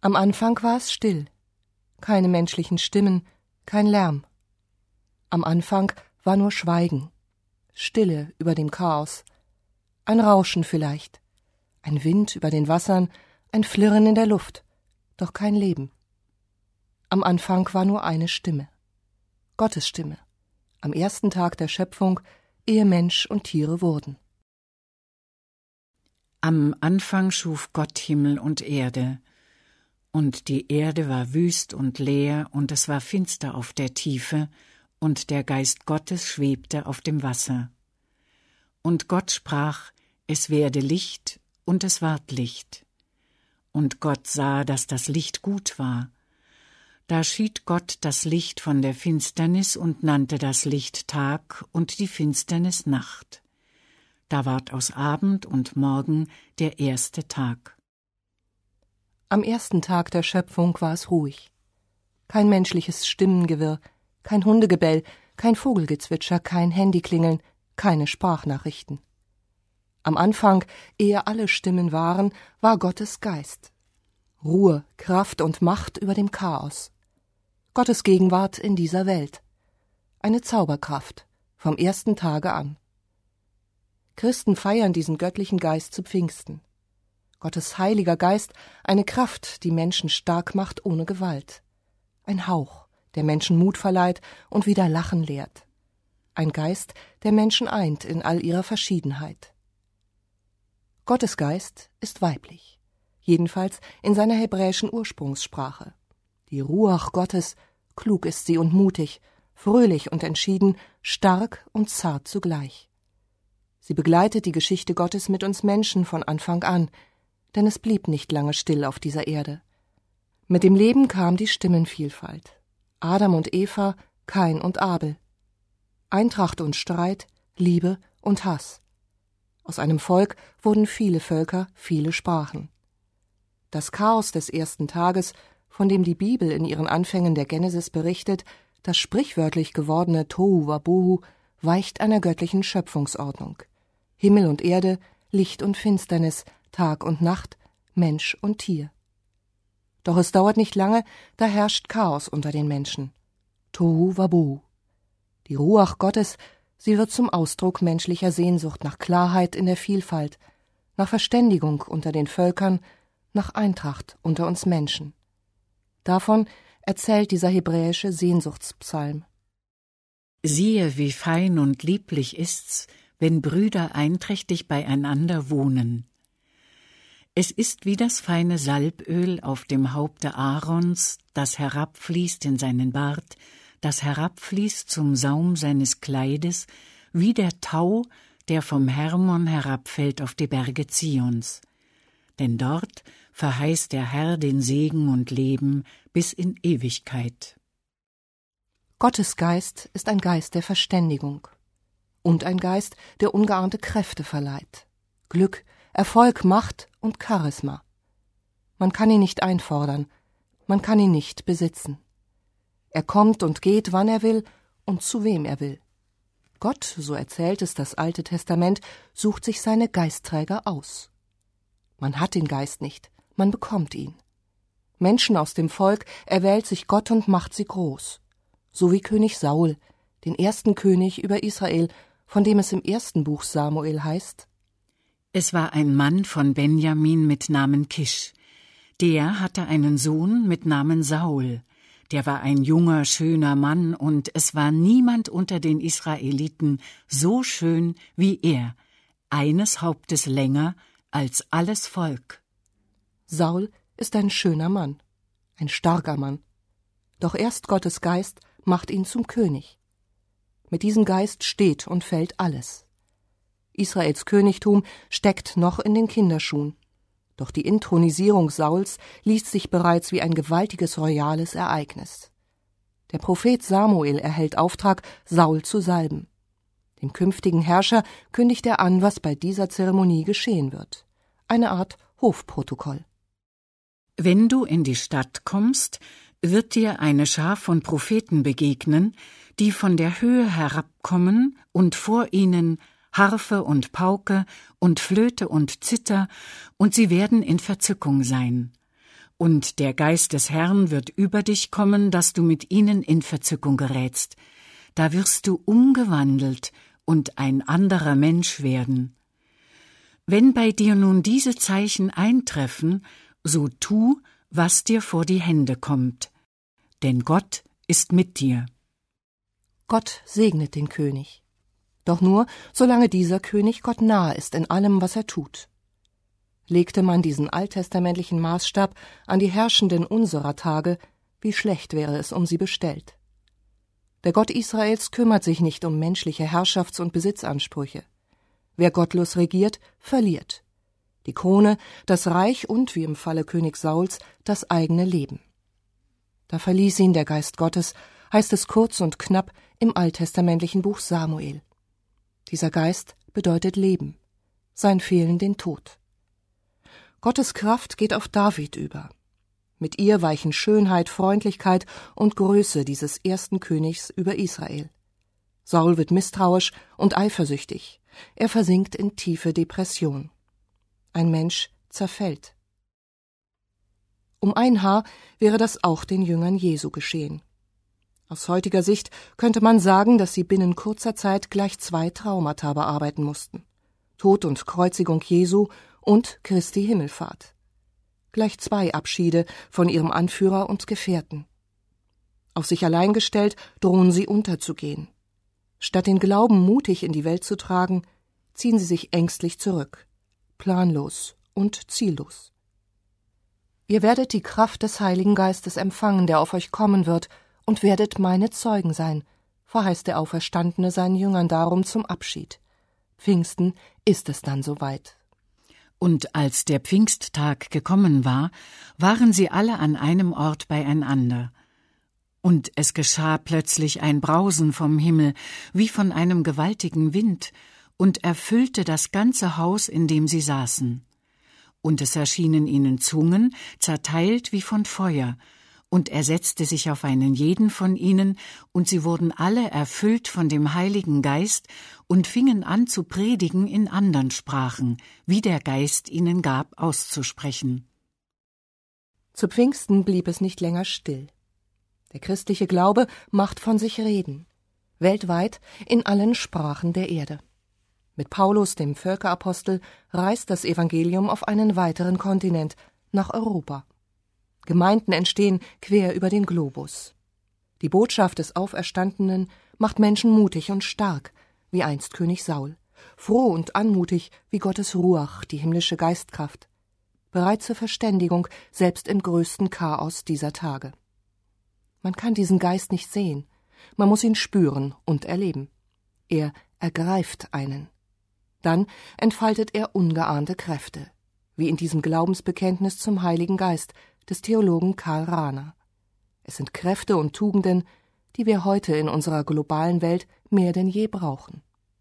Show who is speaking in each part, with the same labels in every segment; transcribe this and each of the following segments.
Speaker 1: Am Anfang war es still, keine menschlichen Stimmen, kein Lärm. Am Anfang war nur Schweigen, Stille über dem Chaos, ein Rauschen vielleicht, ein Wind über den Wassern, ein Flirren in der Luft, doch kein Leben. Am Anfang war nur eine Stimme, Gottes Stimme, am ersten Tag der Schöpfung, ehe Mensch und Tiere wurden.
Speaker 2: Am Anfang schuf Gott Himmel und Erde, und die Erde war wüst und leer, und es war finster auf der Tiefe, und der Geist Gottes schwebte auf dem Wasser. Und Gott sprach, es werde Licht, und es ward Licht. Und Gott sah, dass das Licht gut war. Da schied Gott das Licht von der Finsternis und nannte das Licht Tag und die Finsternis Nacht. Da ward aus Abend und Morgen der erste Tag.
Speaker 1: Am ersten Tag der Schöpfung war es ruhig. Kein menschliches Stimmengewirr, kein Hundegebell, kein Vogelgezwitscher, kein Handyklingeln, keine Sprachnachrichten. Am Anfang, ehe alle Stimmen waren, war Gottes Geist. Ruhe, Kraft und Macht über dem Chaos. Gottes Gegenwart in dieser Welt. Eine Zauberkraft, vom ersten Tage an. Christen feiern diesen göttlichen Geist zu Pfingsten. Gottes heiliger Geist, eine Kraft, die Menschen stark macht ohne Gewalt. Ein Hauch, der Menschen Mut verleiht und wieder Lachen lehrt. Ein Geist, der Menschen eint in all ihrer Verschiedenheit. Gottes Geist ist weiblich, jedenfalls in seiner hebräischen Ursprungssprache. Die Ruach Gottes, klug ist sie und mutig, fröhlich und entschieden, stark und zart zugleich. Sie begleitet die Geschichte Gottes mit uns Menschen von Anfang an, denn es blieb nicht lange still auf dieser Erde. Mit dem Leben kam die Stimmenvielfalt. Adam und Eva, Kain und Abel. Eintracht und Streit, Liebe und Hass. Aus einem Volk wurden viele Völker, viele Sprachen. Das Chaos des ersten Tages, von dem die Bibel in ihren Anfängen der Genesis berichtet, das sprichwörtlich gewordene Tohu Wabohu, weicht einer göttlichen Schöpfungsordnung. Himmel und Erde, Licht und Finsternis, Tag und Nacht, Mensch und Tier. Doch es dauert nicht lange, da herrscht Chaos unter den Menschen. Tohu Wabohu. Die Ruach Gottes, sie wird zum Ausdruck menschlicher Sehnsucht nach Klarheit in der Vielfalt, nach Verständigung unter den Völkern, nach Eintracht unter uns Menschen. Davon erzählt dieser hebräische Sehnsuchtspsalm.
Speaker 2: Siehe, wie fein und lieblich ist's, wenn Brüder einträchtig beieinander wohnen. Es ist wie das feine Salböl auf dem Haupte Aarons, das herabfließt in seinen Bart, das herabfließt zum Saum seines Kleides, wie der Tau, der vom Hermon herabfällt auf die Berge Zions. Denn dort verheißt der Herr den Segen und Leben bis in Ewigkeit.
Speaker 1: Gottes Geist ist ein Geist der Verständigung und ein Geist, der ungeahnte Kräfte verleiht. Glück, Erfolg, Macht und Charisma. Man kann ihn nicht einfordern, man kann ihn nicht besitzen. Er kommt und geht, wann er will und zu wem er will. Gott, so erzählt es das Alte Testament, sucht sich seine Geistträger aus. Man hat den Geist nicht, man bekommt ihn. Menschen aus dem Volk erwählt sich Gott und macht sie groß. So wie König Saul, den ersten König über Israel, von dem es im ersten Buch Samuel heißt:
Speaker 2: Es war ein Mann von Benjamin mit Namen Kisch. Der hatte einen Sohn mit Namen Saul. Der war ein junger, schöner Mann, und es war niemand unter den Israeliten so schön wie er, eines Hauptes länger als alles Volk.
Speaker 1: Saul ist ein schöner Mann, ein starker Mann. Doch erst Gottes Geist macht ihn zum König. Mit diesem Geist steht und fällt alles. Israels Königtum steckt noch in den Kinderschuhen. Doch die Inthronisierung Sauls liest sich bereits wie ein gewaltiges royales Ereignis. Der Prophet Samuel erhält Auftrag, Saul zu salben. Dem künftigen Herrscher kündigt er an, was bei dieser Zeremonie geschehen wird. Eine Art Hofprotokoll.
Speaker 2: Wenn du in die Stadt kommst, wird dir eine Schar von Propheten begegnen, die von der Höhe herabkommen und vor ihnen Harfe und Pauke und Flöte und Zither, und sie werden in Verzückung sein. Und der Geist des Herrn wird über dich kommen, dass du mit ihnen in Verzückung gerätst. Da wirst du umgewandelt und ein anderer Mensch werden. Wenn bei dir nun diese Zeichen eintreffen, so tu, was dir vor die Hände kommt. Denn Gott ist mit dir.
Speaker 1: Gott segnet den König. Doch nur, solange dieser König Gott nahe ist in allem, was er tut. Legte man diesen alttestamentlichen Maßstab an die Herrschenden unserer Tage, wie schlecht wäre es um sie bestellt. Der Gott Israels kümmert sich nicht um menschliche Herrschafts- und Besitzansprüche. Wer gottlos regiert, verliert. Die Krone, das Reich und, wie im Falle König Sauls, das eigene Leben. Da verließ ihn der Geist Gottes, heißt es kurz und knapp im alttestamentlichen Buch Samuel. Dieser Geist bedeutet Leben, sein Fehlen den Tod. Gottes Kraft geht auf David über. Mit ihr weichen Schönheit, Freundlichkeit und Größe dieses ersten Königs über Israel. Saul wird misstrauisch und eifersüchtig. Er versinkt in tiefe Depression. Ein Mensch zerfällt. Um ein Haar wäre das auch den Jüngern Jesu geschehen. Aus heutiger Sicht könnte man sagen, dass sie binnen kurzer Zeit gleich 2 Traumata bearbeiten mussten: Tod und Kreuzigung Jesu und Christi Himmelfahrt. Gleich 2 Abschiede von ihrem Anführer und Gefährten. Auf sich allein gestellt, drohen sie unterzugehen. Statt den Glauben mutig in die Welt zu tragen, ziehen sie sich ängstlich zurück, planlos und ziellos. Ihr werdet die Kraft des Heiligen Geistes empfangen, der auf euch kommen wird, und werdet meine Zeugen sein, verheißt der Auferstandene seinen Jüngern darum zum Abschied. Pfingsten ist es dann soweit.
Speaker 2: Und als der Pfingsttag gekommen war, waren sie alle an einem Ort beieinander. Und es geschah plötzlich ein Brausen vom Himmel, wie von einem gewaltigen Wind, und erfüllte das ganze Haus, in dem sie saßen. Und es erschienen ihnen Zungen, zerteilt wie von Feuer, und er setzte sich auf einen jeden von ihnen, und sie wurden alle erfüllt von dem Heiligen Geist und fingen an zu predigen in andern Sprachen, wie der Geist ihnen gab, auszusprechen.
Speaker 1: Zu Pfingsten blieb es nicht länger still. Der christliche Glaube macht von sich reden, weltweit in allen Sprachen der Erde. Mit Paulus, dem Völkerapostel, reist das Evangelium auf einen weiteren Kontinent, nach Europa. Gemeinden entstehen quer über den Globus. Die Botschaft des Auferstandenen macht Menschen mutig und stark, wie einst König Saul, froh und anmutig wie Gottes Ruach, die himmlische Geistkraft, bereit zur Verständigung, selbst im größten Chaos dieser Tage. Man kann diesen Geist nicht sehen, man muss ihn spüren und erleben. Er ergreift einen. Dann entfaltet er ungeahnte Kräfte, wie in diesem Glaubensbekenntnis zum Heiligen Geist des Theologen Karl Rahner. Es sind Kräfte und Tugenden, die wir heute in unserer globalen Welt mehr denn je brauchen.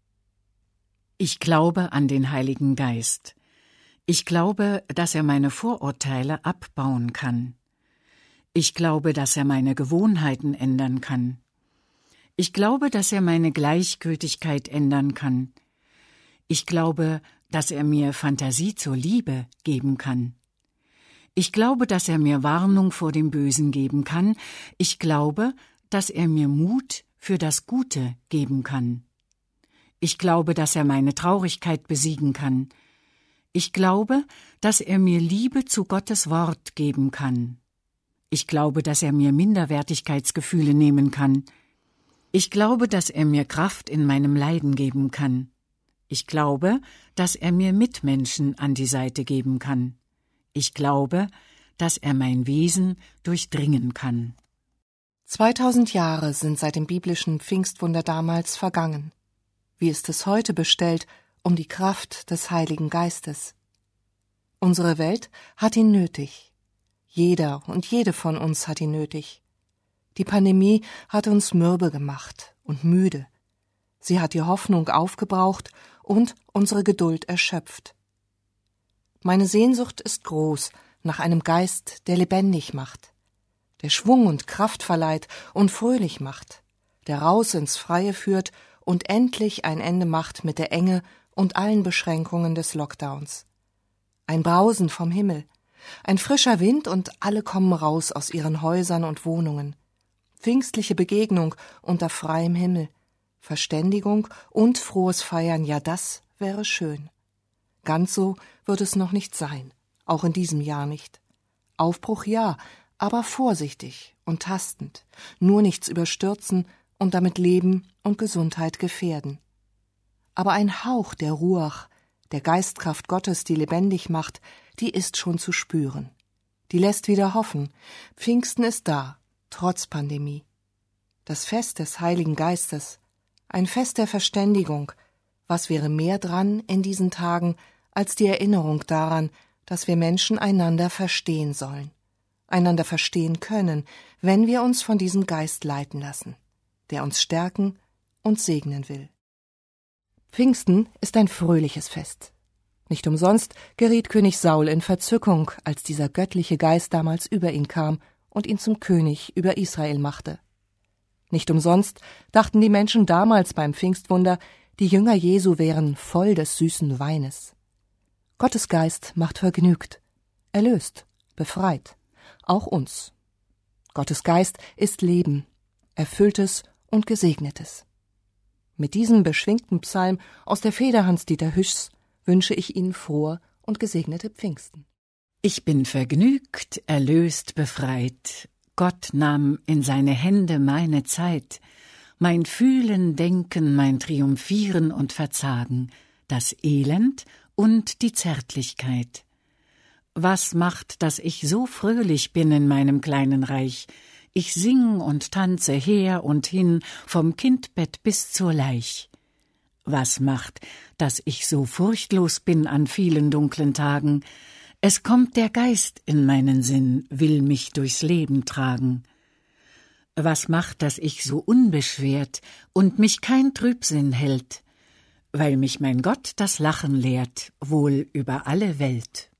Speaker 2: Ich glaube an den Heiligen Geist. Ich glaube, dass er meine Vorurteile abbauen kann. Ich glaube, dass er meine Gewohnheiten ändern kann. Ich glaube, dass er meine Gleichgültigkeit ändern kann. Ich glaube, dass er mir Fantasie zur Liebe geben kann. Ich glaube, dass er mir Warnung vor dem Bösen geben kann. Ich glaube, dass er mir Mut für das Gute geben kann. Ich glaube, dass er meine Traurigkeit besiegen kann. Ich glaube, dass er mir Liebe zu Gottes Wort geben kann. Ich glaube, dass er mir Minderwertigkeitsgefühle nehmen kann. Ich glaube, dass er mir Kraft in meinem Leiden geben kann. Ich glaube, dass er mir Mitmenschen an die Seite geben kann. Ich glaube, dass er mein Wesen durchdringen kann.
Speaker 1: 2000 Jahre sind seit dem biblischen Pfingstwunder damals vergangen. Wie ist es heute bestellt um die Kraft des Heiligen Geistes? Unsere Welt hat ihn nötig. Jeder und jede von uns hat ihn nötig. Die Pandemie hat uns mürbe gemacht und müde. Sie hat die Hoffnung aufgebraucht und unsere Geduld erschöpft. Meine Sehnsucht ist groß nach einem Geist, der lebendig macht, der Schwung und Kraft verleiht und fröhlich macht, der raus ins Freie führt und endlich ein Ende macht mit der Enge und allen Beschränkungen des Lockdowns. Ein Brausen vom Himmel, Ein frischer Wind und alle kommen raus aus ihren Häusern und Wohnungen. Pfingstliche Begegnung unter freiem Himmel, Verständigung und frohes Feiern, ja, das wäre schön. Ganz so wird es noch nicht sein, auch in diesem Jahr nicht. Aufbruch ja, aber vorsichtig und tastend, nur nichts überstürzen und damit Leben und Gesundheit gefährden. Aber ein Hauch der Ruach, der Geistkraft Gottes, die lebendig macht, die ist schon zu spüren. Die lässt wieder hoffen. Pfingsten ist da, trotz Pandemie. Das Fest des Heiligen Geistes, ein Fest der Verständigung. Was wäre mehr dran in diesen Tagen als die Erinnerung daran, dass wir Menschen einander verstehen sollen, einander verstehen können, wenn wir uns von diesem Geist leiten lassen, der uns stärken und segnen will. Pfingsten ist ein fröhliches Fest. Nicht umsonst geriet König Saul in Verzückung, als dieser göttliche Geist damals über ihn kam und ihn zum König über Israel machte. Nicht umsonst dachten die Menschen damals beim Pfingstwunder, die Jünger Jesu wären voll des süßen Weines. Gottes Geist macht vergnügt, erlöst, befreit, auch uns. Gottes Geist ist Leben, Erfülltes und Gesegnetes. Mit diesem beschwingten Psalm aus der Feder Hans-Dieter Hüschs wünsche ich Ihnen frohe und gesegnete Pfingsten.
Speaker 2: Ich bin vergnügt, erlöst, befreit. Gott nahm in seine Hände meine Zeit, mein Fühlen, Denken, mein Triumphieren und Verzagen, das Elend und die Zärtlichkeit. Was macht, dass ich so fröhlich bin in meinem kleinen Reich? Ich sing und tanze her und hin, vom Kindbett bis zur Leich. Was macht, dass ich so furchtlos bin an vielen dunklen Tagen? Es kommt der Geist in meinen Sinn, will mich durchs Leben tragen. Was macht, dass ich so unbeschwert und mich kein Trübsinn hält? Weil mich mein Gott das Lachen lehrt, wohl über alle Welt.